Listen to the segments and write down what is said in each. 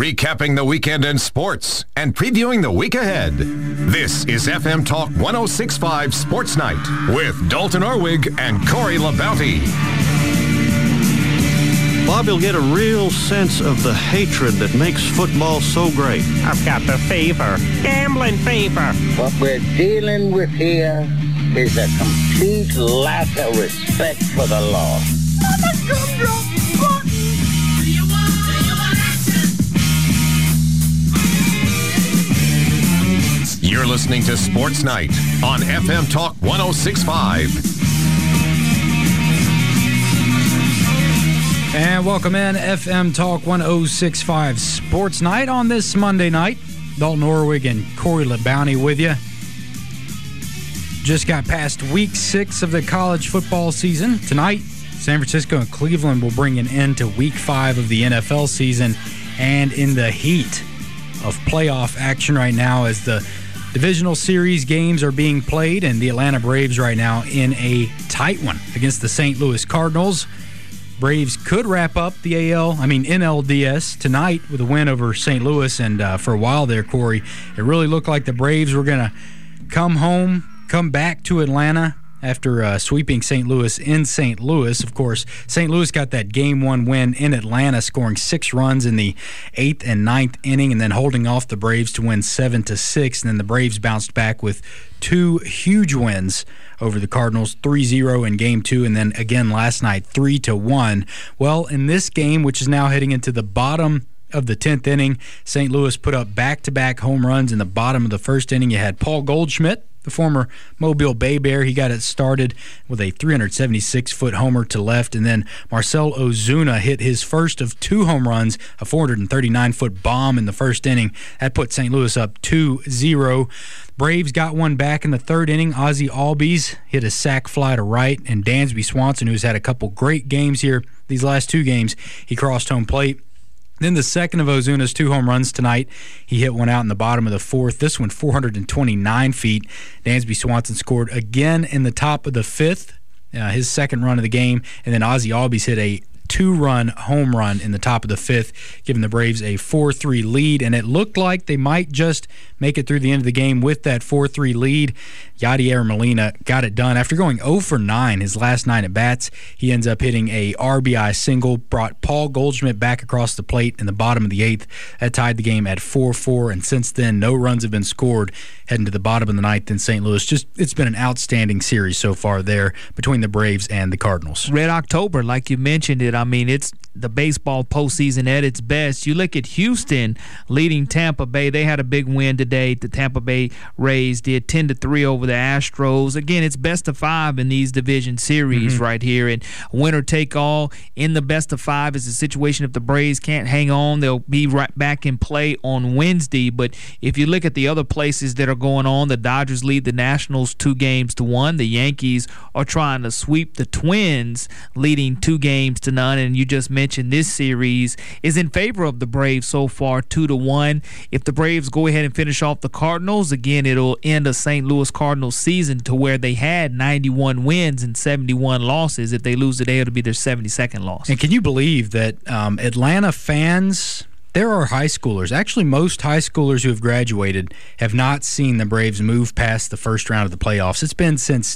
recapping the weekend in sports and previewing the week ahead. This is FM Talk 106.5 Sports Night with Dalton Orwig and Corey LaBounty. Bob, you'll get a real sense of the hatred that makes football so great. I've got the fever. Gambling fever. What we're dealing with here is a complete lack of respect for the law. You're listening to Sports Night on FM Talk 106.5. And welcome in FM Talk 106.5 Sports Night on this Monday night. Dalton Orwig and Corey LaBounty with you. Just got past week 6 of the college football season. Tonight, San Francisco and Cleveland will bring an end to week 5 of the NFL season. And in the heat of playoff action right now as the divisional series games are being played, and the Atlanta Braves right now in a tight one against the St. Louis Cardinals. Braves could wrap up the NLDS tonight with a win over St. Louis, and for a while there, Corey, it really looked like the Braves were going to come back to Atlanta after sweeping St. Louis in St. Louis. Of course, St. Louis got that Game 1 win in Atlanta, scoring 6 runs in the 8th and 9th inning, and then holding off the Braves to win 7-6. And then the Braves bounced back with 2 huge wins over the Cardinals, 3-0 in Game 2, and then again last night, 3-1. Well, in this game, which is now heading into the bottom of the 10th inning, St. Louis put up back-to-back home runs in the bottom of the first inning. You had Paul Goldschmidt, the former Mobile Bay Bear. He got it started with a 376-foot homer to left, and then Marcell Ozuna hit his first of 2 home runs, a 439-foot bomb in the first inning. That put St. Louis up 2-0. Braves got one back in the 3rd inning. Ozzie Albies hit a sac fly to right, and Dansby Swanson, who's had a couple great games here these last 2 games, he crossed home plate. Then the second of Ozuna's 2 home runs tonight, he hit one out in the bottom of the 4th. This one 429 feet. Dansby Swanson scored again in the top of the 5th, his second run of the game, and then Ozzie Albies hit a 2-run home run in the top of the 5th, giving the Braves a 4-3 lead, and it looked like they might just make it through the end of the game with that 4-3 lead. Yadier Molina got it done. After going 0 for 9 his last 9 at-bats, he ends up hitting a RBI single, brought Paul Goldschmidt back across the plate in the bottom of the 8th. That tied the game at 4-4, and since then, no runs have been scored heading to the bottom of the 9th in St. Louis. It's been an outstanding series so far there between the Braves and the Cardinals. Red October, like you mentioned it. I mean, it's the baseball postseason at its best. You look at Houston leading Tampa Bay. They had a big win today. The Tampa Bay Rays did 10-3 over the Astros. Again, it's best of 5 in these division series right here. And winner take all in the best of 5 is a situation. If the Braves can't hang on, they'll be right back in play on Wednesday. But if you look at the other places that are going on, the Dodgers lead the Nationals 2-1. The Yankees are trying to sweep the Twins, leading 2-0. And you just mentioned this series is in favor of the Braves so far, 2-1. If the Braves go ahead and finish off the Cardinals, again, it'll end a St. Louis Cardinals season to where they had 91 wins and 71 losses. If they lose today, it'll be their 72nd loss. And can you believe that Atlanta fans, there are high schoolers, actually most high schoolers who have graduated have not seen the Braves move past the first round of the playoffs. It's been since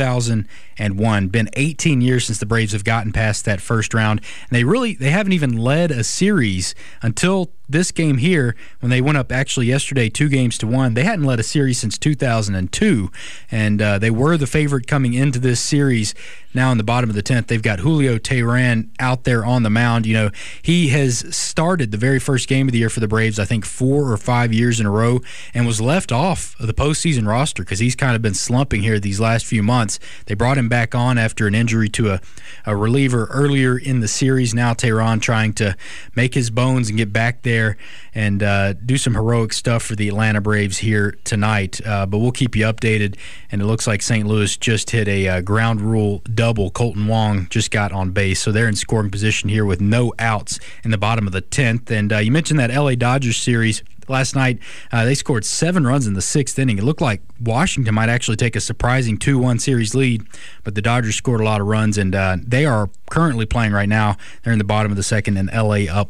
2001, been 18 years since the Braves have gotten past that first round. And they haven't even led a series until this game here, when they went up actually yesterday 2-1. They hadn't led a series since 2002, and they were the favorite coming into this series. Now in the bottom of the 10th, they've got Julio Teheran out there on the mound. You know, he has started the very first game of the year for the Braves, I think 4 or 5 years in a row, and was left off of the postseason roster because he's kind of been slumping here these last few months. They brought him back on after an injury to a reliever earlier in the series. Now Teheran trying to make his bones and get back there and do some heroic stuff for the Atlanta Braves here tonight. But we'll keep you updated, and it looks like St. Louis just hit a ground rule double double Colton Wong just got on base. So they're in scoring position here with no outs in the bottom of the 10th. And you mentioned that LA Dodgers series. Last night, they scored 7 runs in the 6th inning. It looked like Washington might actually take a surprising 2-1 series lead, but the Dodgers scored a lot of runs, and they are currently playing right now. They're in the bottom of the 2nd, and LA up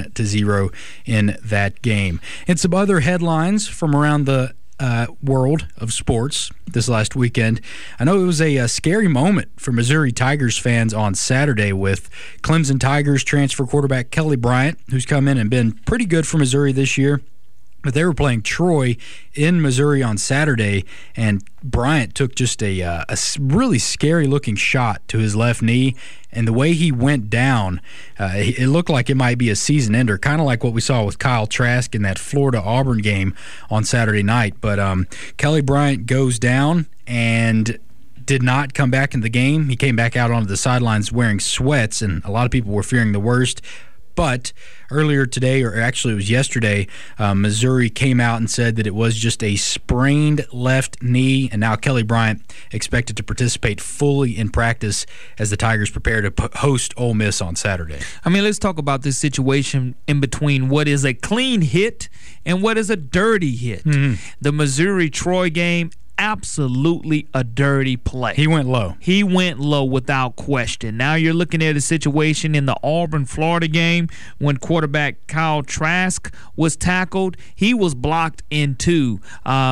1-0 in that game. And some other headlines from around the world of sports this last weekend. I know it was a scary moment for Missouri Tigers fans on Saturday with Clemson Tigers transfer quarterback Kelly Bryant, who's come in and been pretty good for Missouri this year. But they were playing Troy in Missouri on Saturday, and Bryant took just a really scary-looking shot to his left knee, and the way he went down, it looked like it might be a season ender, kind of like what we saw with Kyle Trask in that Florida-Auburn game on Saturday night. But Kelly Bryant goes down and did not come back in the game. He came back out onto the sidelines wearing sweats, and a lot of people were fearing the worst. But earlier today, or actually it was yesterday, Missouri came out and said that it was just a sprained left knee, and now Kelly Bryant expected to participate fully in practice as the Tigers prepare to host Ole Miss on Saturday. I mean, let's talk about this situation in between what is a clean hit and what is a dirty hit. Mm-hmm. The Missouri-Troy game, absolutely a dirty play. He went low. He went low without question. Now you're looking at a situation in the Auburn-Florida game when quarterback Kyle Trask was tackled. He was blocked in two.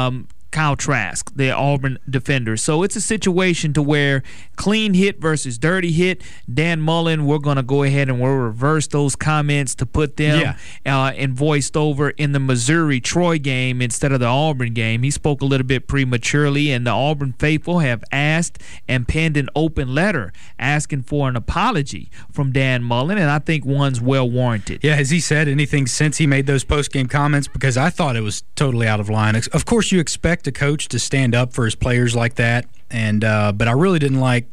Kyle Trask, the Auburn defender. So it's a situation to where clean hit versus dirty hit. Dan Mullen, we're going to go ahead and we'll reverse those comments to put them and voiced over in the Missouri-Troy game instead of the Auburn game. He spoke a little bit prematurely, and the Auburn faithful have asked and penned an open letter asking for an apology from Dan Mullen, and I think one's well warranted. Yeah, has he said anything since he made those post-game comments? Because I thought it was totally out of line. Of course, you expect a coach to stand up for his players like that, and but I really didn't like,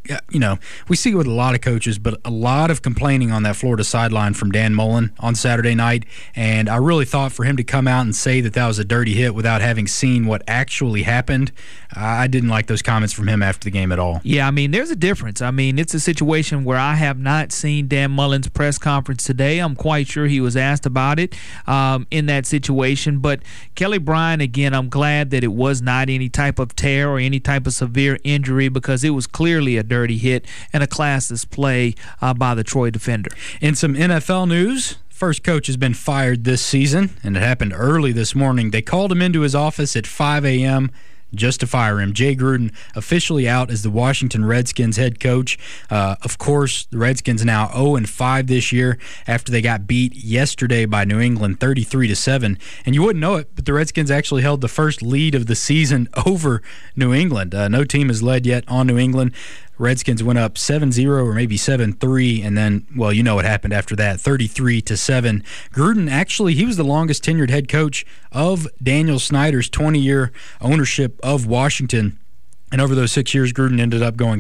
we see it with a lot of coaches, but a lot of complaining on that Florida sideline from Dan Mullen on Saturday night, and I really thought for him to come out and say that was a dirty hit without having seen what actually happened, I didn't like those comments from him after the game at all. Yeah, I mean, there's a difference. I mean, it's a situation where I have not seen Dan Mullen's press conference today. I'm quite sure he was asked about it in that situation, but Kelly Bryant, again, I'm glad that it was not any type of tear or any type of severe injury, because it was clearly a dirty hit and a classless play by the Troy defender. In some NFL news, first coach has been fired this season, and it happened early this morning. They called him into his office at 5 a.m., just to fire him. Jay Gruden officially out as the Washington Redskins head coach. Of course, the Redskins now 0-5 this year after they got beat yesterday by New England 33-7. And you wouldn't know it, but the Redskins actually held the first lead of the season over New England. No team has led yet on New England. Redskins went up 7-0 or maybe 7-3, and then, well, you know what happened after that, 33-7. Gruden, actually, he was the longest tenured head coach of Daniel Snyder's 20-year ownership of Washington. And over those 6 years, Gruden ended up going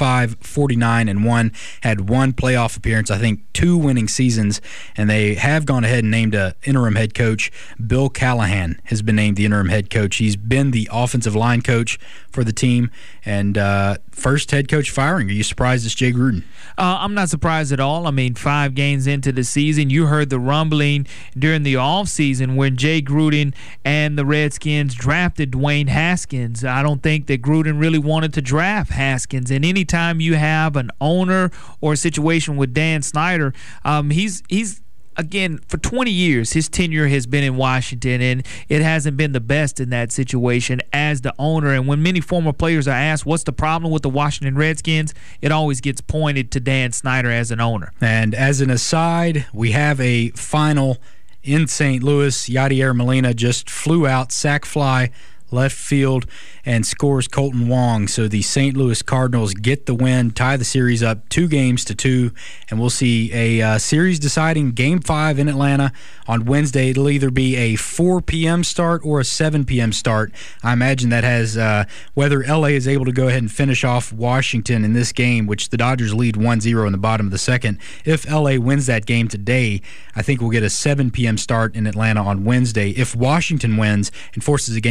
35-49-1, had one playoff appearance, I think 2 winning seasons, and they have gone ahead and named an interim head coach. Bill Callahan has been named the interim head coach. He's been the offensive line coach for the team, and first head coach firing. Are you surprised it's Jay Gruden? I'm not surprised at all. I mean, 5 games into the season, you heard the rumbling during the offseason when Jay Gruden and the Redskins drafted Dwayne Haskins. I don't think that Gruden really wanted to draft Haskins, and anytime you have an owner or a situation with Dan Snyder, he's again, for 20 years, his tenure has been in Washington, and it hasn't been the best in that situation as the owner. And when many former players are asked what's the problem with the Washington Redskins, it always gets pointed to Dan Snyder as an owner. And as an aside, we have a final in St. Louis. Yadier Molina just flew out, sac fly, left field, and scores Colton Wong. So the St. Louis Cardinals get the win, tie the series up 2-2, and we'll see a series deciding Game 5 in Atlanta on Wednesday. It'll either be a 4 p.m. start or a 7 p.m. start. I imagine that has whether L.A. is able to go ahead and finish off Washington in this game, which the Dodgers lead 1-0 in the bottom of the second. If L.A. wins that game today, I think we'll get a 7 p.m. start in Atlanta on Wednesday. If Washington wins and forces a Game 5 in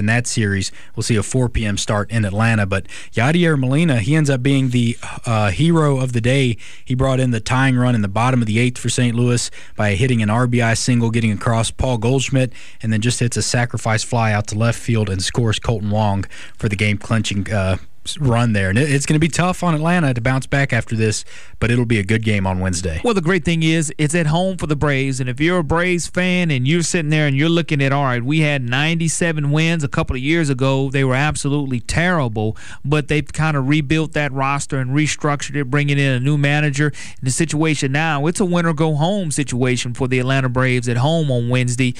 that series. We'll see a 4 p.m. start in Atlanta. But Yadier Molina, he ends up being the hero of the day. He brought in the tying run in the bottom of the 8th for St. Louis by hitting an RBI single, getting across Paul Goldschmidt, and then just hits a sacrifice fly out to left field and scores Colton Wong for the game-clinching run there. And it's going to be tough on Atlanta to bounce back after this, but it'll be a good game on Wednesday. Well, the great thing is it's at home for the Braves, and if you're a Braves fan and you're sitting there and you're looking at, all right, we had 97 wins a couple of years ago. They were absolutely terrible, but they've kind of rebuilt that roster and restructured it, bringing in a new manager. In the situation now, it's a win-or-go-home situation for the Atlanta Braves at home on Wednesday,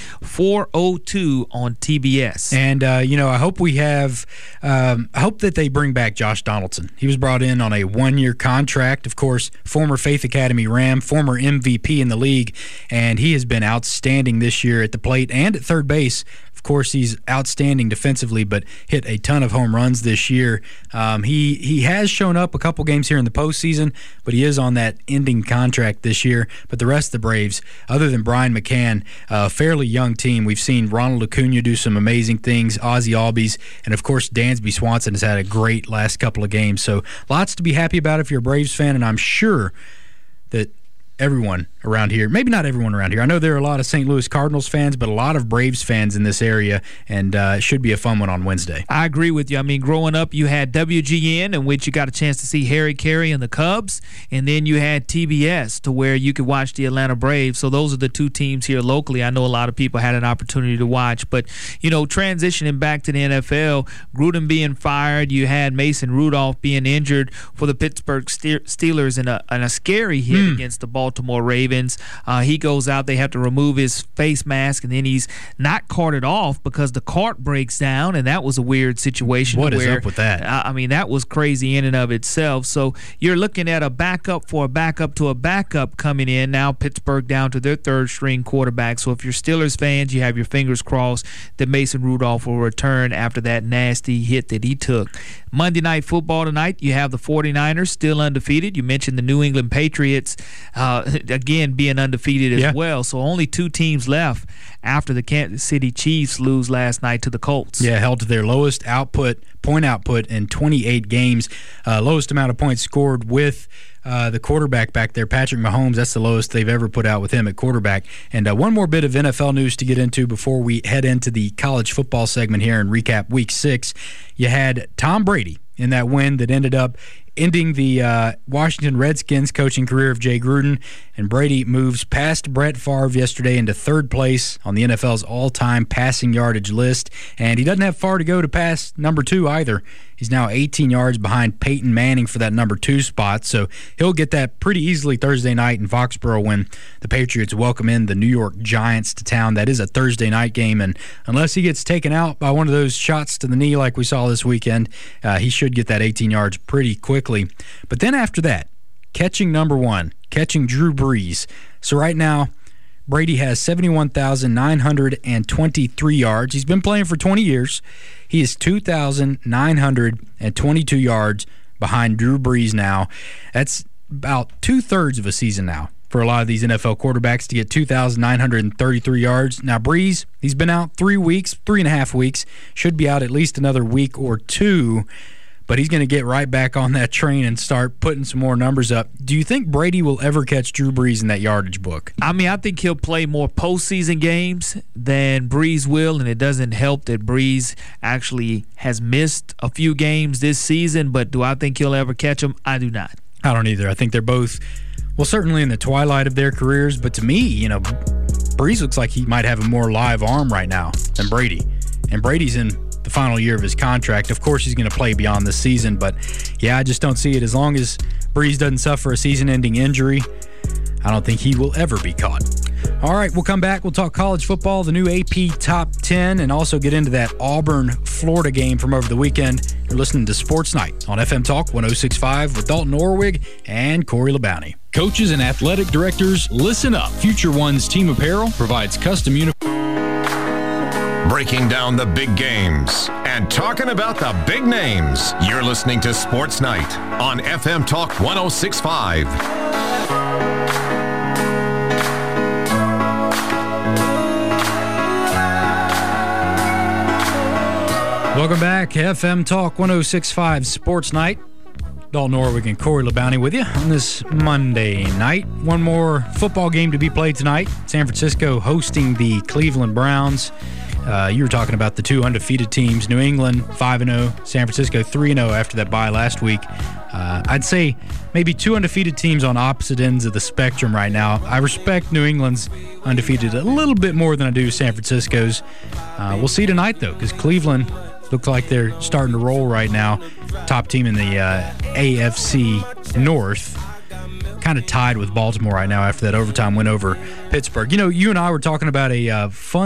4:02 on TBS. And, I hope we have I hope that they bring back Josh Donaldson. He was brought in on a 1-year contract, of course, former Faith Academy Ram, former MVP in the league, and he has been outstanding this year at the plate and at third base. Of course, he's outstanding defensively, but hit a ton of home runs this year. He has shown up a couple games here in the postseason, but he is on that ending contract this year. But the rest of the Braves, other than Brian McCann, a fairly young team. We've seen Ronald Acuna do some amazing things, Ozzie Albies, and of course Dansby Swanson has had a great last couple of games. So lots to be happy about if you're a Braves fan, and I'm sure that everyone around here, maybe not everyone around here. I know there are a lot of St. Louis Cardinals fans, but a lot of Braves fans in this area, and it should be a fun one on Wednesday. I agree with you. I mean, growing up, you had WGN, in which you got a chance to see Harry Carey and the Cubs, and then you had TBS, to where you could watch the Atlanta Braves. So those are the two teams here locally I know a lot of people had an opportunity to watch. But, transitioning back to the NFL, Gruden being fired, you had Mason Rudolph being injured for the Pittsburgh Steelers in a scary hit against the Baltimore Ravens. He goes out, they have to remove his face mask, and then he's not carted off because the cart breaks down, and that was a weird situation. What is up with that? That was crazy in and of itself. So you're looking at a backup for a backup to a backup coming in. Now Pittsburgh down to their third-string quarterback. So if you're Steelers fans, you have your fingers crossed that Mason Rudolph will return after that nasty hit that he took. Monday Night Football tonight, you have the 49ers still undefeated. You mentioned the New England Patriots, again, being undefeated as well. So only 2 teams left after the Kansas City Chiefs lose last night to the Colts. Yeah, held to their lowest point output in 28 games. Lowest amount of points scored with the quarterback back there, Patrick Mahomes. That's the lowest they've ever put out with him at quarterback. And one more bit of NFL news to get into before we head into the college football segment here and recap Week 6. You had Tom Brady in that win that ended up ending the Washington Redskins coaching career of Jay Gruden, and Brady moves past Brett Favre yesterday into third place on the NFL's all-time passing yardage list, and he doesn't have far to go to pass number 2 either. He's now 18 yards behind Peyton Manning for that number 2 spot, so he'll get that pretty easily Thursday night in Foxborough when the Patriots welcome in the New York Giants to town. That is a Thursday night game, and unless he gets taken out by one of those shots to the knee like we saw this weekend, he should get that 18 yards pretty quickly. But then after that, catching number 1, catching Drew Brees. So right now, Brady has 71,923 yards. He's been playing for 20 years. He is 2,922 yards behind Drew Brees now. That's about 2/3 of a season now for a lot of these NFL quarterbacks to get 2,933 yards. Now, Brees, he's been out 3.5 weeks. Should be out at least another week or 2. But he's going to get right back on that train and start putting some more numbers up. Do you think Brady will ever catch Drew Brees in that yardage book? I mean, I think he'll play more postseason games than Brees will, and it doesn't help that Brees actually has missed a few games this season, but do I think he'll ever catch him? I do not. I don't either. I think they're both, well, certainly in the twilight of their careers, but to me, Brees looks like he might have a more live arm right now than Brady. And Brady's in the final year of his contract. Of course, he's going to play beyond this season, but yeah, I just don't see it. As long as Brees doesn't suffer a season-ending injury, I don't think he will ever be caught. All right, we'll come back. We'll talk college football, the new AP Top 10, and also get into that Auburn-Florida game from over the weekend. You're listening to Sports Night on FM Talk 106.5 with Dalton Orwig and Corey LeBounty. Coaches and athletic directors, listen up. Future One's Team Apparel provides custom uniforms. Breaking down the big games and talking about the big names. You're listening to Sports Night on FM Talk 106.5. Welcome back. FM Talk 106.5 Sports Night. Dalton Orwig and Corey LeBounty with you on this Monday night. One more football game to be played tonight. San Francisco hosting the Cleveland Browns. You were talking about the two undefeated teams, New England 5-0, San Francisco 3-0 after that bye last week. I'd say maybe two undefeated teams on opposite ends of the spectrum right now. I respect New England's undefeated a little bit more than I do San Francisco's. We'll see tonight, though, because Cleveland looks like they're starting to roll right now. Top team in the AFC North. Kind of tied with Baltimore right now after that overtime win over Pittsburgh. You know, you and I were talking about a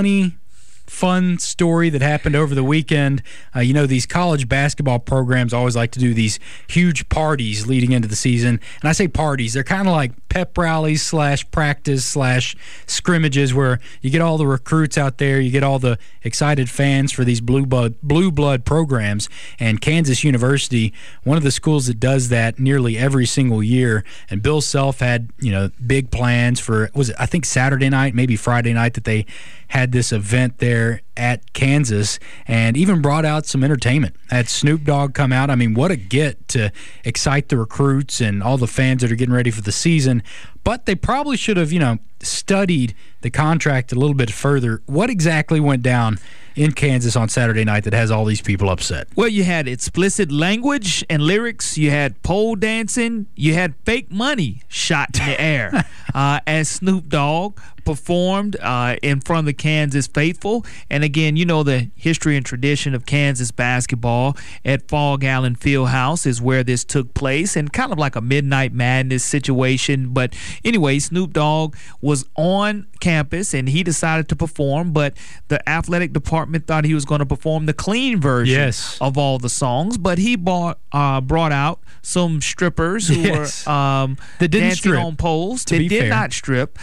fun story that happened over the weekend. You know, these college basketball programs always like to do these huge parties leading into the season. And I say parties, they're kind of like pep rallies / practice / scrimmages where you get all the recruits out there, you get all the excited fans for these blue blood programs. And Kansas University, one of the schools that does that nearly every single year. And Bill Self had, you know, big plans for, was it, I think Saturday night, maybe Friday night, that they had this event there at Kansas, and even brought out some entertainment. Had Snoop Dogg come out. I mean, what a get to excite the recruits and all the fans that are getting ready for the season. But they probably should have, you know, studied the contract a little bit further. What exactly went down in Kansas on Saturday night that has all these people upset? Well, you had explicit language and lyrics. You had pole dancing. You had fake money shot in the air as Snoop Dogg performed in front of the Kansas faithful. And again, you know, the history and tradition of Kansas basketball at Fog Allen Fieldhouse is where this took place, and kind of like a Midnight Madness situation. But anyway, Snoop Dogg was on campus and he decided to perform, but the athletic department thought he was going to perform the clean version of all the songs. But he brought out some strippers who were that didn't dancing strip, on poles. They did not strip.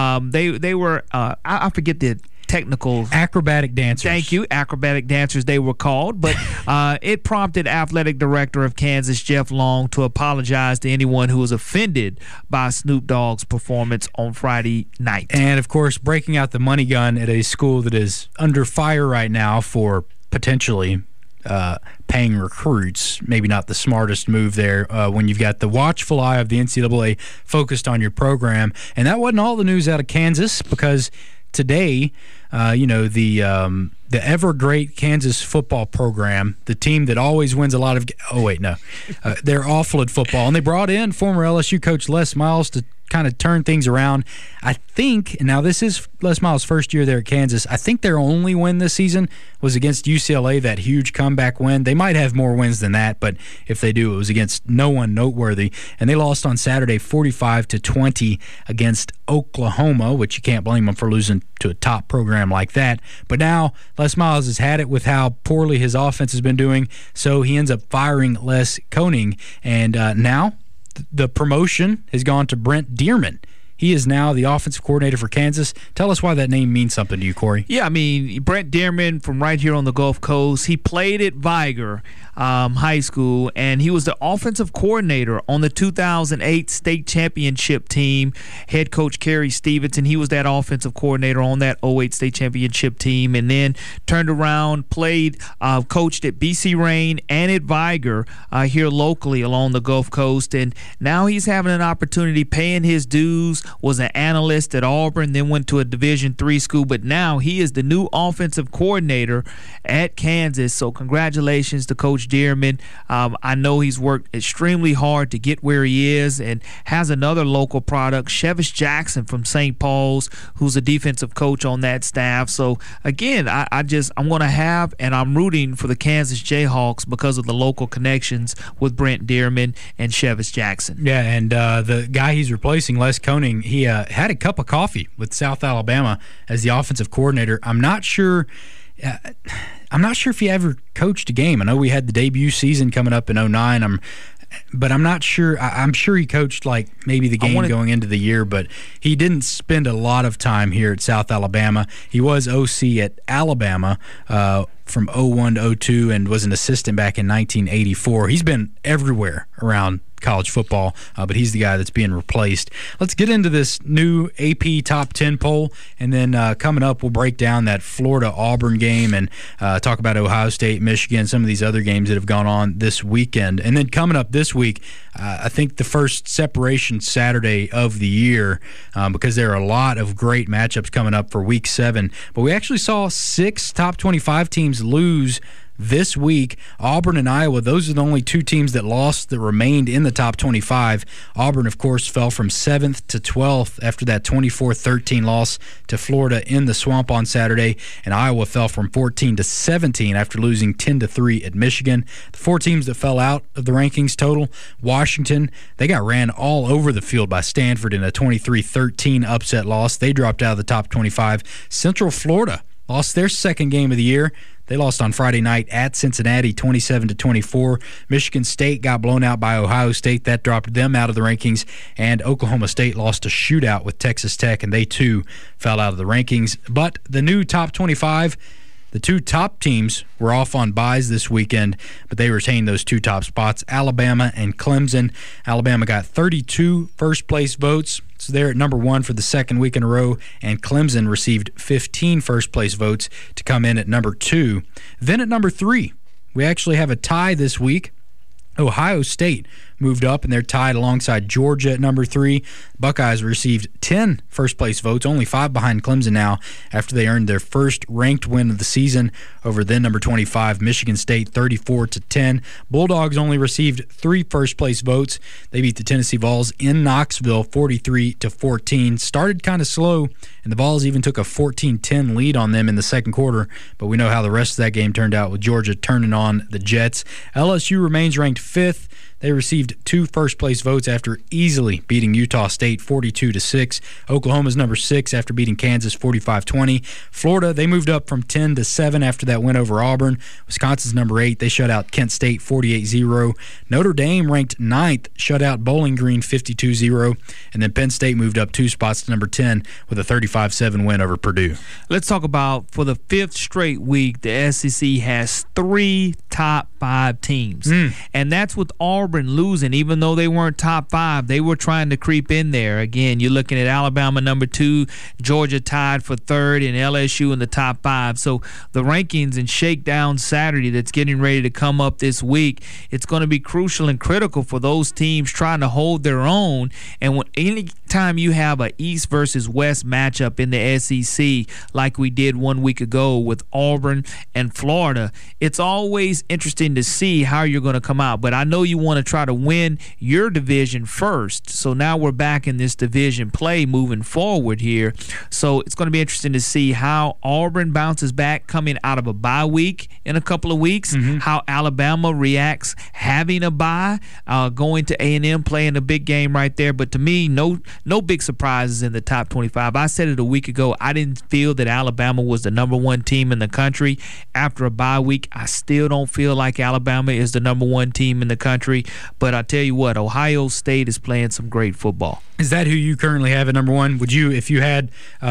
They were I forget the technical acrobatic dancers. Thank you, acrobatic dancers they were called. But it prompted athletic director of Kansas, Jeff Long, to apologize to anyone who was offended by Snoop Dogg's performance on Friday night. And of course, breaking out the money gun at a school that is under fire right now for potentially paying recruits, maybe not the smartest move there when you've got the watchful eye of the NCAA focused on your program. And that wasn't all the news out of Kansas, because today, you know, the ever great Kansas football program, the team that always wins a lot of they're awful at football, and they brought in former LSU coach Les Miles to kind of turn things around. I think, and now this is Les Miles' first year there at Kansas, I think their only win this season was against UCLA, that huge comeback win. They might have more wins than that, but if they do, it was against no one noteworthy. And they lost on Saturday 45-20 against Oklahoma, which you can't blame them for losing to a top program like that. But now Les Miles has had it with how poorly his offense has been doing, so he ends up firing Les Koning. And now the promotion has gone to Brent Dearman. He is now the offensive coordinator for Kansas. Tell us why that name means something to you, Corey. Yeah, I mean, Brent Dearman from right here on the Gulf Coast. He played at Viger High School, and he was the offensive coordinator on the 2008 state championship team. Head coach Kerry Stevenson, he was that offensive coordinator on that 08 state championship team, and then turned around, coached at BC Rain and at Viger here locally along the Gulf Coast, and now he's having an opportunity paying his dues. Was an analyst at Auburn, then went to a Division III school, but now he is the new offensive coordinator at Kansas. So congratulations to Coach Dearman. I know he's worked extremely hard to get where he is, and has another local product, Chevis Jackson from St. Paul's, who's a defensive coach on that staff. So again, I'm going to have, and I'm rooting for the Kansas Jayhawks because of the local connections with Brent Dearman and Chevis Jackson. Yeah, and the guy he's replacing, Les Koning, he had a cup of coffee with South Alabama as the offensive coordinator. I'm not sure if he ever coached a game. I know we had the debut season coming up in 2009. But I'm not sure. I'm sure he coached like maybe the game going into the year, but he didn't spend a lot of time here at South Alabama. He was OC at Alabama from 2001 to 2002 and was an assistant back in 1984. He's been everywhere around college football, but he's the guy that's being replaced. Let's get into this new AP Top 10 poll, and then coming up, we'll break down that Florida-Auburn game and talk about Ohio State, Michigan, some of these other games that have gone on this weekend. And then coming up this week, I think the first separation Saturday of the year, because there are a lot of great matchups coming up for Week 7. But we actually saw 6 top 25 teams lose this week. Auburn and Iowa, those are the only 2 teams that lost that remained in the top 25. Auburn, of course, fell from 7th to 12th after that 24-13 loss to Florida in the Swamp on Saturday, and Iowa fell from 14 to 17 after losing 10-3 at Michigan. The 4 teams that fell out of the rankings total: Washington, they got ran all over the field by Stanford in a 23-13 upset loss. They dropped out of the top 25. Central Florida lost their second game of the year. They lost on Friday night at Cincinnati, 27-24. Michigan State got blown out by Ohio State. That dropped them out of the rankings. And Oklahoma State lost a shootout with Texas Tech, and they too fell out of the rankings. But the new top 25, the 2 top teams were off on byes this weekend, but they retained those 2 top spots, Alabama and Clemson. Alabama got 32 first-place votes, so they're at number 1 for the second week in a row, and Clemson received 15 first-place votes to come in at number 2. Then at number 3, we actually have a tie this week. Ohio State moved up, and they're tied alongside Georgia at number 3. Buckeyes received 10 first-place votes, only 5 behind Clemson now, after they earned their first ranked win of the season over then number 25, Michigan State, 34-10. Bulldogs only received 3 first-place votes. They beat the Tennessee Vols in Knoxville, 43-14. Started kind of slow, and the Vols even took a 14-10 lead on them in the second quarter, but we know how the rest of that game turned out with Georgia turning on the Jets. LSU remains ranked 5th. They received 2 first-place votes after easily beating Utah State 42-6. Oklahoma's number 6 after beating Kansas 45-20. Florida, they moved up from 10 to 7 after that win over Auburn. Wisconsin's number 8. They shut out Kent State 48-0. Notre Dame ranked 9th, shut out Bowling Green 52-0. And then Penn State moved up 2 spots to number 10 with a 35-7 win over Purdue. Let's talk about, for the 5th straight week, the SEC has 3 top 5 teams. And that's with Auburn losing. Even though they weren't top 5, they were trying to creep in there. Again, you're looking at Alabama number 2, Georgia tied for 3rd, and LSU in the top 5. So the rankings and shakedown Saturday that's getting ready to come up this week, it's going to be crucial and critical for those teams trying to hold their own. And anytime you have a East versus West matchup in the SEC like we did 1 week ago with Auburn and Florida, it's always interesting to see how you're going to come out. But I know you want to try to win your division first. So now we're back in this division play moving forward here. So it's going to be interesting to see how Auburn bounces back coming out of a bye week in a couple of weeks, how Alabama reacts having a bye, going to A&M, playing a big game right there. But to me, no big surprises in the top 25. I said it a week ago. I didn't feel that Alabama was the number 1 team in the country. After a bye week, I still don't feel like Alabama is the number 1 team in the country. But I tell you what, Ohio State is playing some great football. Is that who you currently have at number 1? Would you, if you had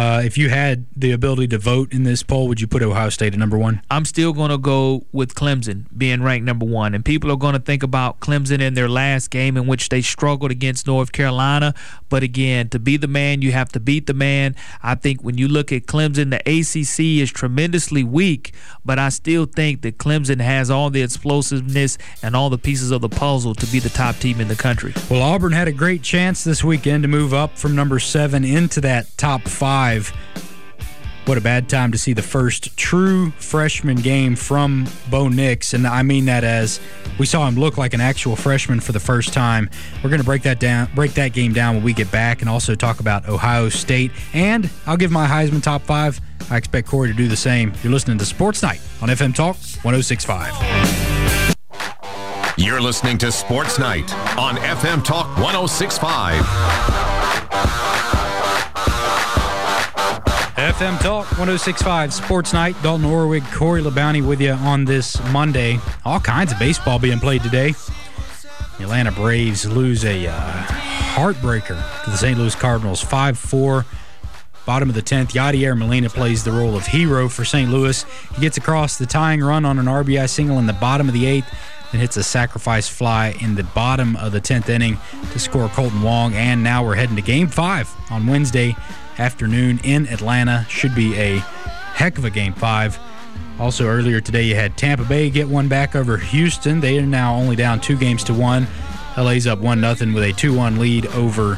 the ability to vote in this poll, would you put Ohio State at number 1? I'm still going to go with Clemson being ranked number 1. And people are going to think about Clemson in their last game in which they struggled against North Carolina. But again, to be the man, you have to beat the man. I think when you look at Clemson, the ACC is tremendously weak, but I still think that Clemson has all the explosiveness and all the pieces of the puzzle to be the top team in the country. Well, Auburn had a great chance this weekend to move up from number 7 into that top 5. What a bad time to see the first true freshman game from Bo Nix, and I mean that as we saw him look like an actual freshman for the first time. We're going to break that game down when we get back, and also talk about Ohio State. And I'll give my Heisman top 5. I expect Corey to do the same. You're listening to Sports Night on FM Talk 106.5. You're listening to Sports Night on FM Talk 106.5. FM Talk 106.5 Sports Night. Dalton Orwig, Corey LeBounty with you on this Monday. All kinds of baseball being played today. The Atlanta Braves lose a heartbreaker to the St. Louis Cardinals, 5-4. Bottom of the 10th, Yadier Molina plays the role of hero for St. Louis. He gets across the tying run on an RBI single in the bottom of the 8th. and hits a sacrifice fly in the bottom of the 10th inning to score Colton Wong. And now we're heading to Game 5 on Wednesday afternoon in Atlanta. Should be a heck of a Game 5. Also earlier today you had Tampa Bay get one back over Houston. They are now only down 2-1. LA's up 1-0 with a 2-1 lead over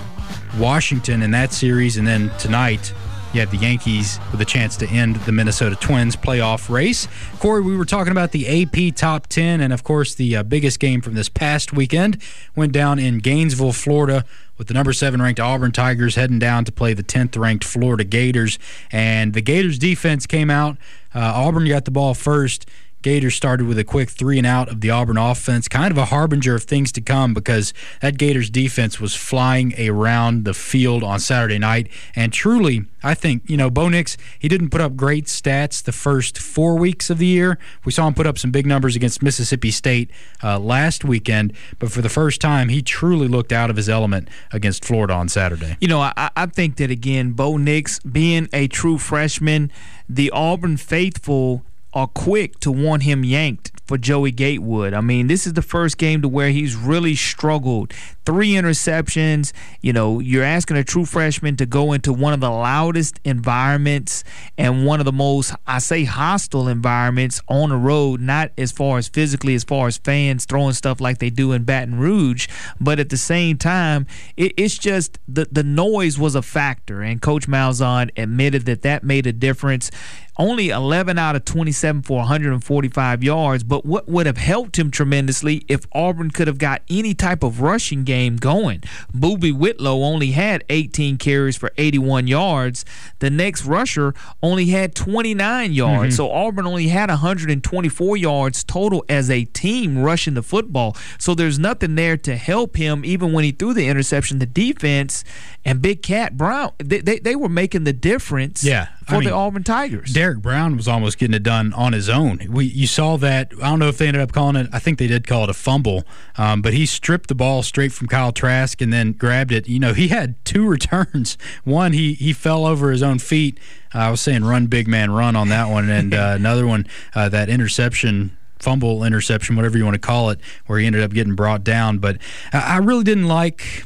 Washington in that series. And then tonight you have the Yankees with a chance to end the Minnesota Twins playoff race. Corey, we were talking about the AP Top 10, and of course the biggest game from this past weekend went down in Gainesville, Florida, with the number 7 ranked Auburn Tigers heading down to play the 10th ranked Florida Gators. And the Gators defense came out. Auburn got the ball first. Gators started with a quick 3-and-out of the Auburn offense, kind of a harbinger of things to come, because that Gators defense was flying around the field on Saturday night. And truly, I think, Bo Nix, he didn't put up great stats the first 4 weeks of the year. We saw him put up some big numbers against Mississippi State last weekend, but for the first time, he truly looked out of his element against Florida on Saturday. I think that, again, Bo Nix, being a true freshman, the Auburn faithful are quick to want him yanked for Joey Gatewood. I mean, this is the first game to where he's really struggled. 3 interceptions. You're asking a true freshman to go into one of the loudest environments and one of the most, hostile environments on the road, not as far as physically, as far as fans throwing stuff like they do in Baton Rouge, but at the same time, it's just the noise was a factor, and Coach Malzahn admitted that made a difference. Only 11 out of 27 for 145 yards, but what would have helped him tremendously if Auburn could have got any type of rushing game going. Boobie Whitlow only had 18 carries for 81 yards. The next rusher only had 29 yards. So Auburn only had 124 yards total as a team rushing the football. So there's nothing there to help him even when he threw the interception. The defense and Big Cat Brown, they were making the difference for the Auburn Tigers. Derek Brown was almost getting it done on his own. You saw that. I don't know if they ended up calling it. I think they did call it a fumble, but he stripped the ball straight from Kyle Trask and then grabbed it. He had 2 returns. One, he fell over his own feet. I was saying run, big man, run on that one. And another one, that interception, fumble interception, whatever you want to call it, where he ended up getting brought down. But I really didn't like,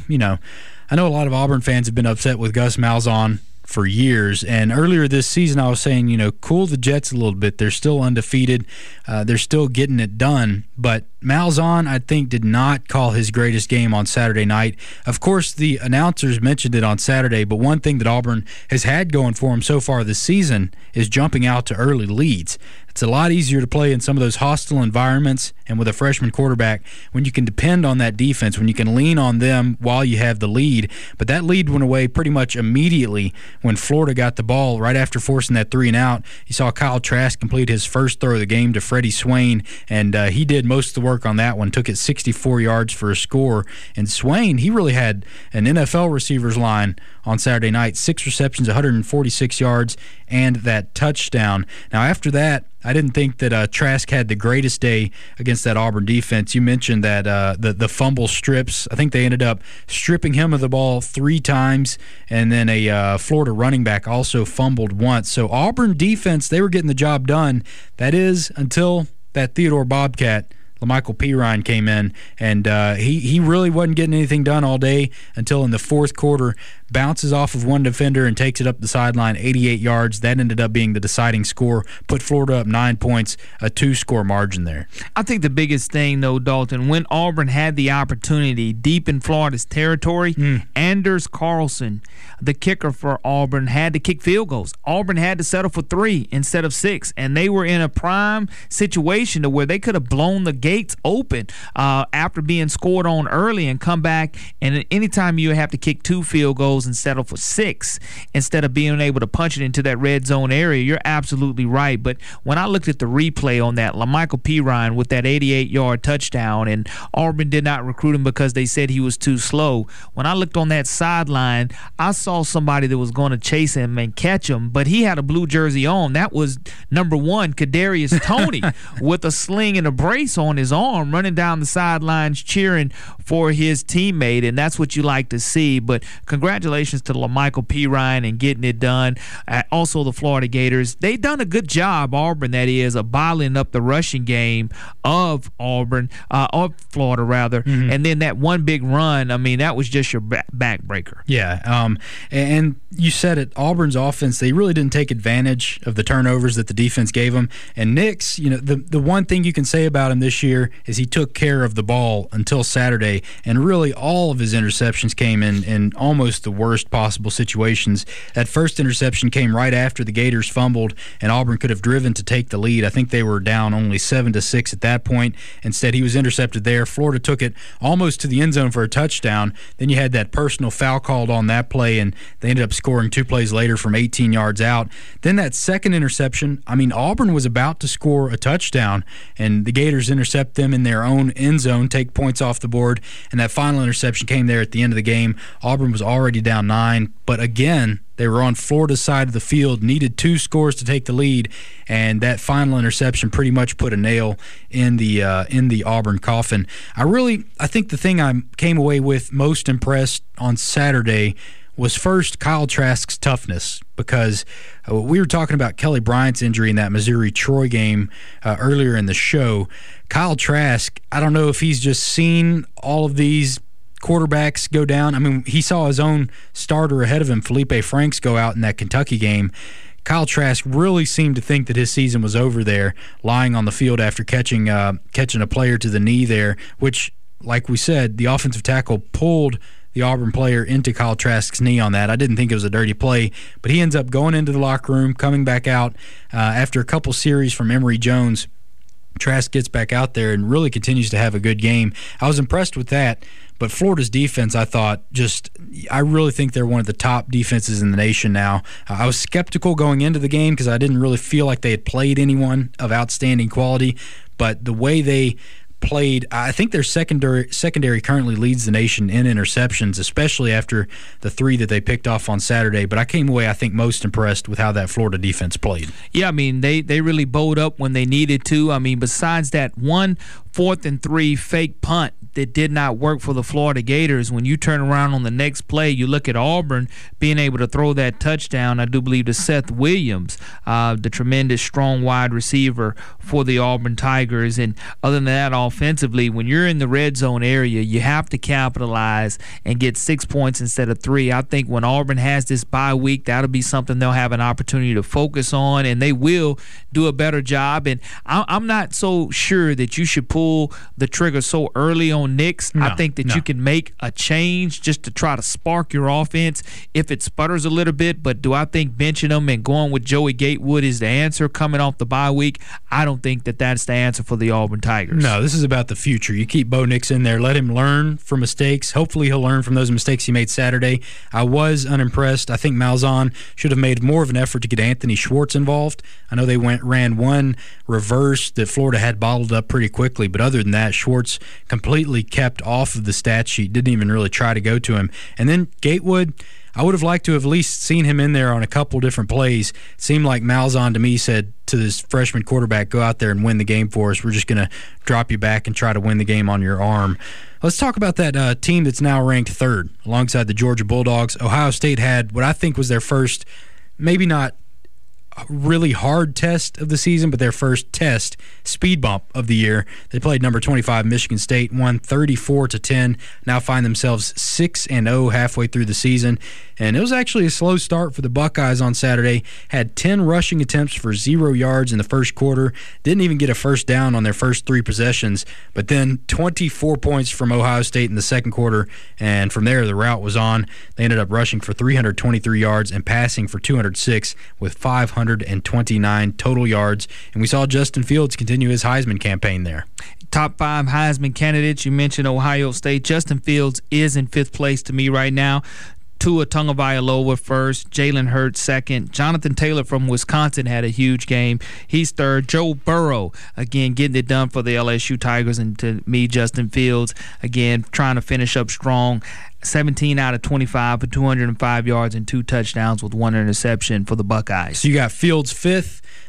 I know a lot of Auburn fans have been upset with Gus Malzahn for years, and earlier this season I was saying, cool the Jets a little bit. They're still undefeated. They're still getting it done, but Malzahn, I think, did not call his greatest game on Saturday night. Of course, the announcers mentioned it on Saturday, but one thing that Auburn has had going for him so far this season is jumping out to early leads. It's a lot easier to play in some of those hostile environments and with a freshman quarterback when you can depend on that defense, when you can lean on them while you have the lead. But that lead went away pretty much immediately when Florida got the ball right after forcing that 3-and-out. You saw Kyle Trask complete his first throw of the game to Freddie Swain, and he did most of the work on that one, took it 64 yards for a score. And Swain, he really had an NFL receivers line on Saturday night, 6 receptions, 146 yards, and that touchdown. Now, after that, I didn't think that Trask had the greatest day against that Auburn defense. You mentioned that the fumble strips. I think they ended up stripping him of the ball 3 times, and then a Florida running back also fumbled once. So Auburn defense, they were getting the job done. That is until that Theodore Bobcat, LaMichael Pirine, came in, and he really wasn't getting anything done all day until in the fourth quarter, bounces off of one defender and takes it up the sideline 88 yards. That ended up being the deciding score, put Florida up 9 points, a 2-score margin there. I think the biggest thing, though, Dalton, when Auburn had the opportunity deep in Florida's territory, Anders Carlson, the kicker for Auburn, had to kick field goals. Auburn had to settle for 3 instead of 6, and they were in a prime situation to where they could have blown the gates open after being scored on early and come back. And anytime you have to kick 2 field goals and settle for 6 instead of being able to punch it into that red zone area, you're absolutely right. But when I looked at the replay on that, LaMichael Pirine with that 88-yard touchdown, and Auburn did not recruit him because they said he was too slow. When I looked on that sideline, I saw somebody that was going to chase him and catch him, but he had a blue jersey on. That was number 1, Kadarius Toney, with a sling and a brace on his arm, running down the sidelines cheering for his teammate, and that's what you like to see. But congratulations congratulations to LaMichael Pirine and getting it done. Also, the Florida Gators. They've done a good job, Auburn, that is, of bottling up the rushing game of Auburn, of Florida, rather. Mm-hmm. And then that one big run, I mean, that was just your backbreaker. Yeah. And you said it, Auburn's offense, they really didn't take advantage of the turnovers that the defense gave them. And Nix, the one thing you can say about him this year is he took care of the ball until Saturday, and really all of his interceptions came in almost the worst possible situations. That first interception came right after the Gators fumbled, and Auburn could have driven to take the lead. I think they were down only 7-6 at that point. Instead, he was intercepted there. Florida took it almost to the end zone for a touchdown. Then you had that personal foul called on that play, and they ended up scoring 2 plays later from 18 yards out. Then that second interception, I mean, Auburn was about to score a touchdown, and the Gators intercept them in their own end zone, take points off the board, and that final interception came there at the end of the game. Auburn was already down 9, but again, they were on Florida's side of the field, needed 2 scores to take the lead, and that final interception pretty much put a nail in the Auburn coffin. I think the thing I came away with most impressed on Saturday was first Kyle Trask's toughness, because we were talking about Kelly Bryant's injury in that Missouri-Troy game earlier in the show. Kyle Trask, I don't know if he's just seen all of these quarterbacks go down. I mean, he saw his own starter ahead of him, Felipe Franks, go out in that Kentucky game. Kyle Trask really seemed to think that his season was over there, lying on the field after catching a player to the knee there, which, like we said, the offensive tackle pulled the Auburn player into Kyle Trask's knee on that. I didn't think it was a dirty play, but he ends up going into the locker room, coming back out after a couple series from Emory Jones. Trask gets back out there and really continues to have a good game. I was impressed with that. But Florida's defense, I really think they're one of the top defenses in the nation now. I was skeptical going into the game because I didn't really feel like they had played anyone of outstanding quality. But the way they played, I think their secondary currently leads the nation in interceptions, especially after the 3 that they picked off on Saturday. But I came away, I think, most impressed with how that Florida defense played. Yeah, I mean, they really bowed up when they needed to. I mean, besides that 1 4th and 3 fake punt that did not work for the Florida Gators, when you turn around on the next play, you look at Auburn being able to throw that touchdown, I do believe, to Seth Williams, the tremendous strong wide receiver for the Auburn Tigers. And other than that, offensively, when you're in the red zone area, you have to capitalize and get 6 points instead of 3. I think when Auburn has this bye week, that'll be something they'll have an opportunity to focus on, and they will do a better job. And I'm not so sure that you should pull the trigger so early on Nix. I think that you can make a change just to try to spark your offense if it sputters a little bit. But do I think benching them and going with Joey Gatewood is the answer coming off the bye week? I don't think that that's the answer for the Auburn Tigers. No, this is about the future. You keep Bo Nix in there, let him learn from mistakes. Hopefully he'll learn from those mistakes he made Saturday. I was unimpressed. I think Malzahn should have made more of an effort to get Anthony Schwartz involved. I know they ran one reverse that Florida had bottled up pretty quickly, but other than that, Schwartz completely kept off of the stat sheet, didn't even really try to go to him. And then Gatewood, I would have liked to have at least seen him in there on a couple different plays. It seemed like Malzahn to me said to this freshman quarterback, go out there and win the game for us. We're just going to drop you back and try to win the game on your arm. Let's talk about that team that's now ranked 3rd alongside the Georgia Bulldogs. Ohio State had what I think was their first, maybe not really hard test of the season, but their first test speed bump of the year. They played number 25 Michigan State, won 34-10. Now find themselves 6-0 halfway through the season. And it was actually a slow start for the Buckeyes on Saturday. Had 10 rushing attempts for 0 yards in the first quarter. Didn't even get a first down on their first 3 possessions. But then 24 points from Ohio State in the second quarter. And from there, the route was on. They ended up rushing for 323 yards and passing for 206 with 529 total yards. And we saw Justin Fields continue his Heisman campaign there. Top 5 Heisman candidates. You mentioned Ohio State. Justin Fields is in 5th place to me right now. Tua Tagovailoa first, Jalen Hurts second. Jonathan Taylor from Wisconsin had a huge game. He's 3rd. Joe Burrow, again, getting it done for the LSU Tigers. And to me, Justin Fields, again, trying to finish up strong. 17 out of 25 for 205 yards and 2 touchdowns with 1 interception for the Buckeyes. So you got Fields 5th.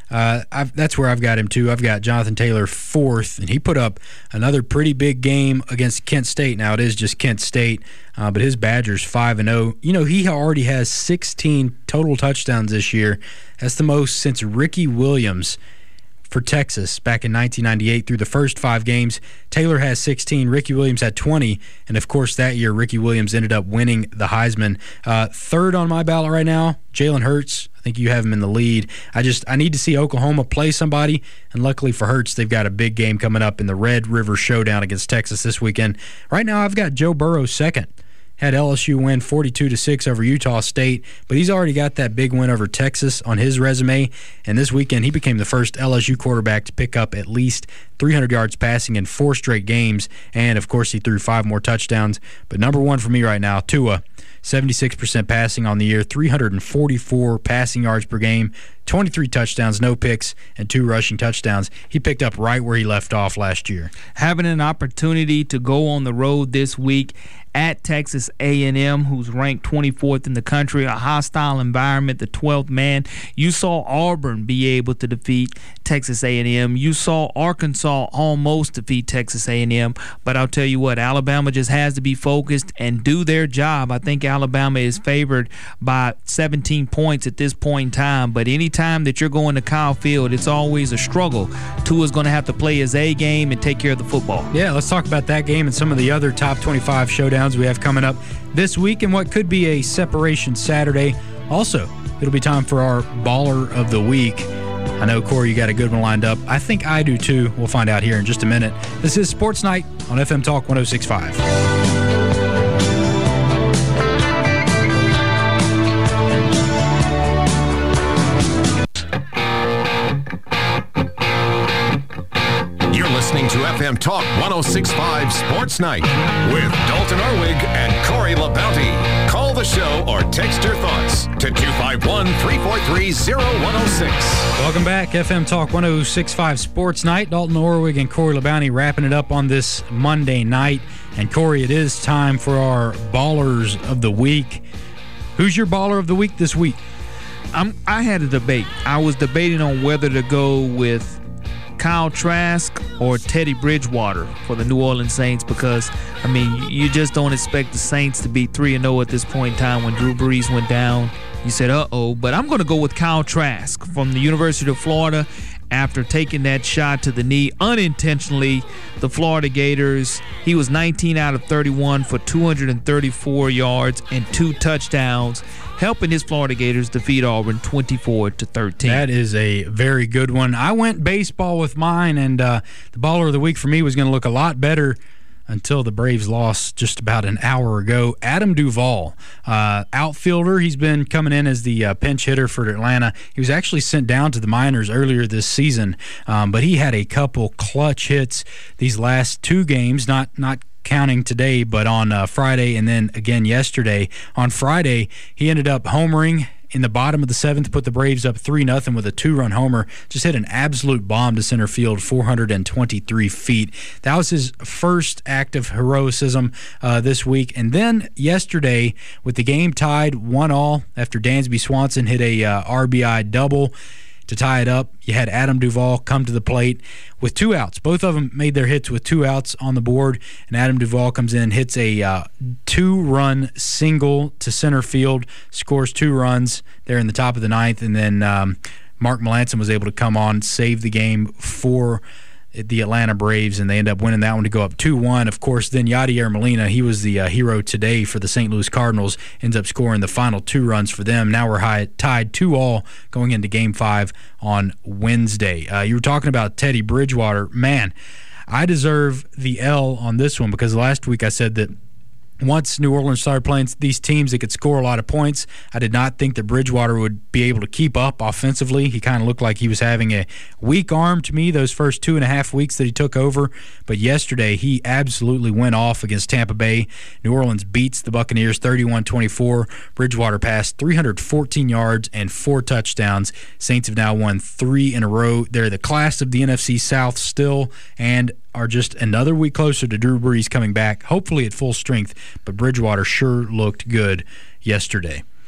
That's where I've got him too. I've got Jonathan Taylor 4th, and he put up another pretty big game against Kent State. Now, it is just Kent State, but his Badgers 5-0. You know, he already has 16 total touchdowns this year. That's the most since Ricky Williams for Texas back in 1998 through the first 5 games. Taylor has 16, Ricky Williams had 20, and of course that year Ricky Williams ended up winning the Heisman. Third on my ballot right now, Jalen Hurts. I think you have him in the lead. I need to see Oklahoma play somebody, and luckily for Hurts, they've got a big game coming up in the Red River Showdown against Texas this weekend. Right now I've got Joe Burrow 2nd. Had LSU win 42-6 over Utah State, but he's already got that big win over Texas on his resume, and this weekend he became the first LSU quarterback to pick up at least 300 yards passing in 4 straight games, and of course he threw 5 more touchdowns. But number one for me right now, Tua, 76% passing on the year, 344 passing yards per game, 23 touchdowns, no picks, and 2 rushing touchdowns. He picked up right where he left off last year. Having an opportunity to go on the road this week at Texas A&M, who's ranked 24th in the country, a hostile environment, the 12th man. You saw Auburn be able to defeat Texas A&M. You saw Arkansas almost defeat Texas A&M. But I'll tell you what, Alabama just has to be focused and do their job. I think Alabama is favored by 17 points at this point in time. But anytime that you're going to Kyle Field, it's always a struggle. Tua's going to have to play his A game and take care of the football. Yeah, let's talk about that game and some of the other top 25 showdowns we have coming up this week and what could be a separation Saturday. Also, it'll be time for our Baller of the Week. I know, Corey, you got a good one lined up. I think I do too. We'll find out here in just a minute. This is Sports Night on FM Talk 106.5. Listening to FM Talk 106.5 Sports Night with Dalton Arwig and Corey LaBounty. Call the show or text your thoughts to 251-343-0106. Welcome back. FM Talk 106.5 Sports Night. Dalton Arwig and Corey LaBounty wrapping it up on this Monday night. And Corey, it is time for our Ballers of the Week. Who's your Baller of the Week this week? I had a debate. I was debating on whether to go with Kyle Trask or Teddy Bridgewater for the New Orleans Saints because, I mean, you just don't expect the Saints to be 3-0 at this point in time. When Drew Brees went down, you said, uh-oh. But I'm going to go with Kyle Trask from the University of Florida. After taking that shot to the knee unintentionally, the Florida Gators, he was 19 out of 31 for 234 yards and 2 touchdowns, helping his Florida Gators defeat Auburn 24-13. That is a very good one. I went baseball with mine, and the Baller of the Week for me was going to look a lot better until the Braves lost just about an hour ago. Adam Duvall, outfielder. He's been coming in as the pinch hitter for Atlanta. He was actually sent down to the minors earlier this season, but he had a couple clutch hits these last 2 games, not counting today, but on Friday and then again yesterday. On Friday, he ended up homering in the bottom of the 7th, put the Braves up 3-0 with a 2-run homer. Just hit an absolute bomb to center field, 423 feet. That was his first act of heroism this week. And then yesterday, with the game tied 1-1 after Dansby Swanson hit a RBI double to tie it up, you had Adam Duvall come to the plate with 2 outs. Both of them made their hits with 2 outs on the board, and Adam Duvall comes in, hits a 2-run single to center field, scores 2 runs there in the top of the 9th, and then Mark Melancon was able to come on, save the game for the Atlanta Braves, and they end up winning that one to go up 2-1. Of course, then Yadier Molina, he was the hero today for the St. Louis Cardinals, ends up scoring the final 2 runs for them. Now we're tied 2-2 going into Game 5 on Wednesday. You were talking about Teddy Bridgewater. Man, I deserve the L on this one because last week I said that once New Orleans started playing these teams that could score a lot of points, I did not think that Bridgewater would be able to keep up offensively. He kind of looked like he was having a weak arm to me those first 2.5 weeks that he took over. But yesterday, he absolutely went off against Tampa Bay. New Orleans beats the Buccaneers 31-24. Bridgewater passed 314 yards and 4 touchdowns. Saints have now won 3 in a row. They're the class of the NFC South still, and are just another week closer to Drew Brees coming back, hopefully at full strength, but Bridgewater sure looked good yesterday.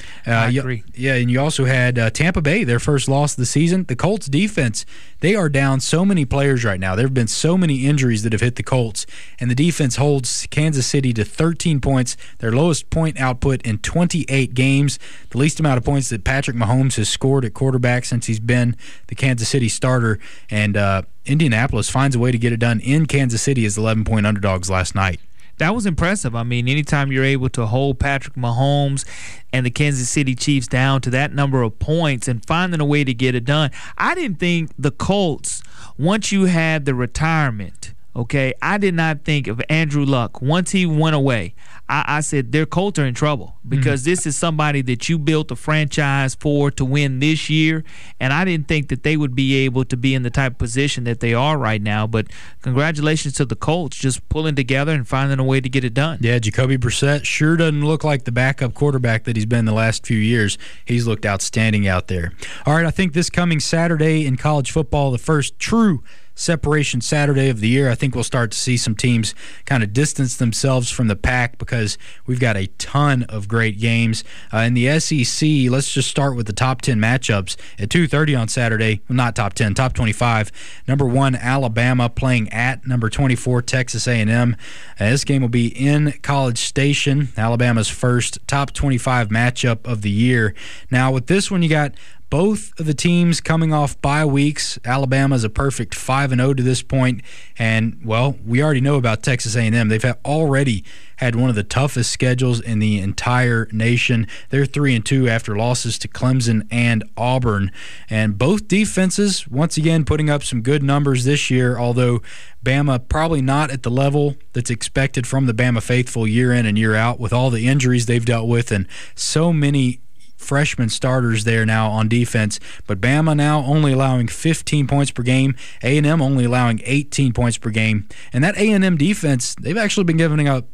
I agree. Yeah, and you also had Tampa Bay, their first loss of the season. The Colts defense, they are down so many players right now. There have been so many injuries that have hit the Colts, and the defense holds Kansas City to 13 points, their lowest point output in 28 games, the least amount of points that Patrick Mahomes has scored at quarterback since he's been the Kansas City starter. And Indianapolis finds a way to get it done in Kansas City as 11-point underdogs last night. That was impressive. I mean, anytime you're able to hold Patrick Mahomes and the Kansas City Chiefs down to that number of points and finding a way to get it done. I didn't think the Colts, once you had the retirement, okay, I did not think of Andrew Luck. Once he went away, I said their Colts are in trouble because this is somebody that you built a franchise for to win this year, and I didn't think that they would be able to be in the type of position that they are right now. But congratulations to the Colts just pulling together and finding a way to get it done. Yeah, Jacoby Brissett sure doesn't look like the backup quarterback that he's been the last few years. He's looked outstanding out there. All right, I think this coming Saturday in college football, the first true separation Saturday of the year, I think we'll start to see some teams kind of distance themselves from the pack because we've got a ton of great games. In the SEC, let's just start with the top 10 matchups at 2:30 on Saturday. Well, not top 10, top 25. Number 1, Alabama playing at number 24, Texas A&M. This game will be in College Station, Alabama's first top 25 matchup of the year. Now, with this one, you got both of the teams coming off bye weeks. Alabama's a perfect 5-0 to this point, and, well, we already know about Texas A&M. They've already had one of the toughest schedules in the entire nation. They're 3-2 after losses to Clemson and Auburn, and both defenses, once again, putting up some good numbers this year, although Bama probably not at the level that's expected from the Bama faithful year in and year out with all the injuries they've dealt with and so many freshman starters there now on defense. But Bama now only allowing 15 points per game, A&M only allowing 18 points per game. And that A&M defense, they've actually been giving up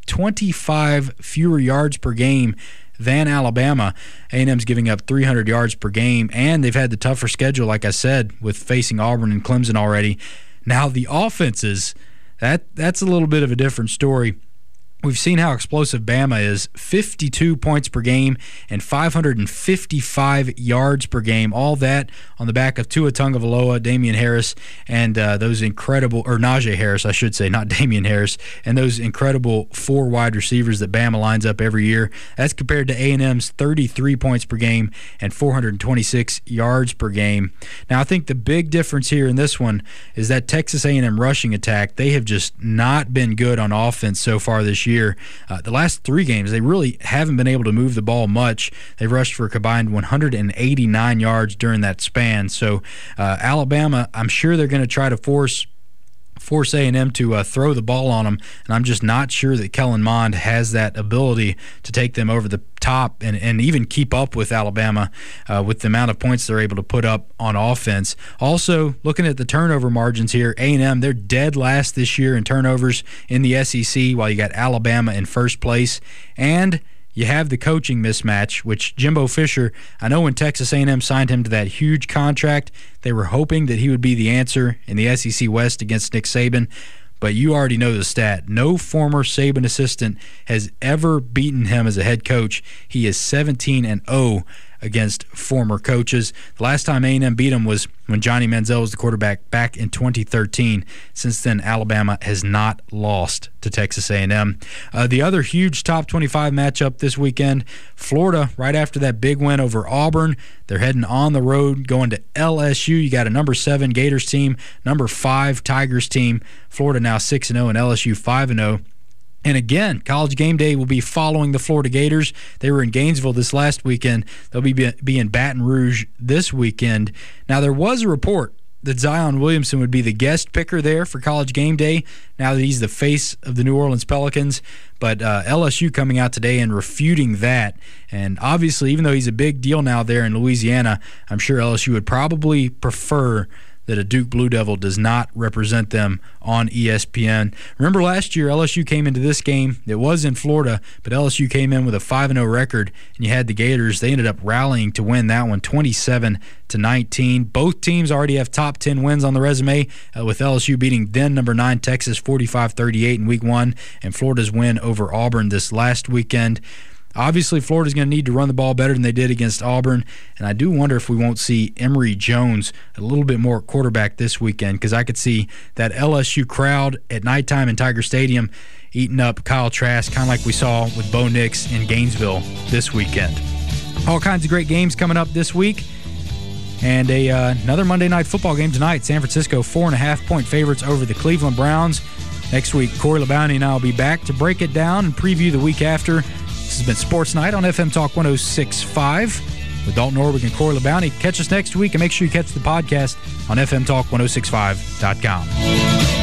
25 fewer yards per game than Alabama. A&M's giving up 300 yards per game, and they've had the tougher schedule, like I said, with facing Auburn and Clemson already. Now the offenses, that's a little bit of a different story. We've seen how explosive Bama is, 52 points per game and 555 yards per game. All that on the back of Tua Tagovailoa, Damian Harris, and those incredible, or Najee Harris, I should say, not Damian Harris, and those incredible 4 wide receivers that Bama lines up every year. That's compared to A&M's 33 points per game and 426 yards per game. Now, I think the big difference here in this one is that Texas A&M rushing attack, they have just not been good on offense so far this year. The last 3 games, they really haven't been able to move the ball much. They've rushed for a combined 189 yards during that span. So Alabama, I'm sure they're going to try to force A&M to throw the ball on them, and I'm just not sure that Kellen Mond has that ability to take them over the top and even keep up with Alabama with the amount of points they're able to put up on offense. Also, looking at the turnover margins here, A&M, they're dead last this year in turnovers in the SEC, while you got Alabama in first place. And you have the coaching mismatch, which Jimbo Fisher, I know when Texas A&M signed him to that huge contract, they were hoping that he would be the answer in the SEC West against Nick Saban. But you already know the stat. No former Saban assistant has ever beaten him as a head coach. He is 17-0 against former coaches. The last time A&M beat him was when Johnny Manziel was the quarterback back in 2013. Since then, Alabama has not lost to Texas A&M. The other huge top 25 matchup this weekend, Florida, right after that big win over Auburn, they're heading on the road, going to LSU. You got a number 7 Gators team, number 5 Tigers team. Florida now 6-0 and LSU 5-0. And again, College Game Day will be following the Florida Gators. They were in Gainesville this last weekend. They'll be in Baton Rouge this weekend. Now, there was a report that Zion Williamson would be the guest picker there for College Game Day, now that he's the face of the New Orleans Pelicans. But LSU coming out today and refuting that. And obviously, even though he's a big deal now there in Louisiana, I'm sure LSU would probably prefer that a Duke Blue Devil does not represent them on ESPN. Remember last year, LSU came into this game. It was in Florida, but LSU came in with a 5-0 record, and you had the Gators. They ended up rallying to win that one 27-19. Both teams already have top 10 wins on the resume, with LSU beating then number 9 Texas 45-38 in week 1, and Florida's win over Auburn this last weekend. Obviously, Florida's going to need to run the ball better than they did against Auburn, and I do wonder if we won't see Emory Jones a little bit more at quarterback this weekend, because I could see that LSU crowd at nighttime in Tiger Stadium eating up Kyle Trask, kind of like we saw with Bo Nix in Gainesville this weekend. All kinds of great games coming up this week. And another Monday Night Football game tonight. San Francisco 4.5-point favorites over the Cleveland Browns. Next week, Corey LeBounty and I will be back to break it down and preview the week after. This has been Sports Night on FM Talk 106.5 with Dalton Orwig and Corey LeBounty. Catch us next week, and make sure you catch the podcast on FMTalk1065.com.